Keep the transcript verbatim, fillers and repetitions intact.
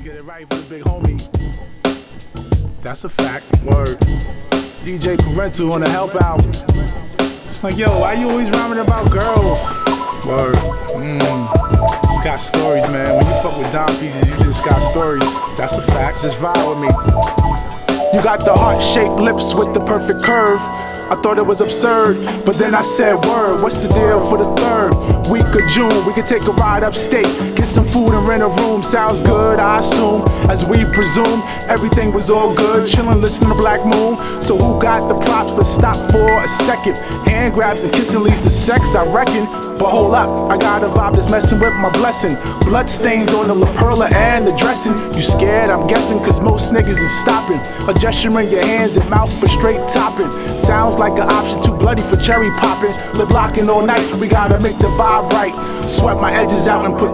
get it right for the big homie. That's a fact. Word. D J Parental on the Help album. It's like, yo, why you always rhyming about girls? Word. Mmm. Just got stories, man. When you fuck with Dom Pieces, you just got stories. That's a fact. Just vibe with me. You got the heart-shaped lips with the perfect curve. I thought it was absurd, but then I said, word, what's the deal for the third week of June? We could take a ride upstate, get some food and rent a room. Sounds good, I assume, as we presume. Everything was all good, chillin', listening to Black Moon. So who got the props? Let's stop for a second. Hand grabs and kissing leads to sex, I reckon. But hold up, I got a vibe that's messing with my blessing. Blood stains on the La Perla and the dressing. You scared, I'm guessing, cause most niggas is stopping. A gesture in your hands and mouth for straight topping. Sounds like an option, too bloody for cherry popping. Lip locking all night, we gotta make the vibe right. Sweat my edges out and put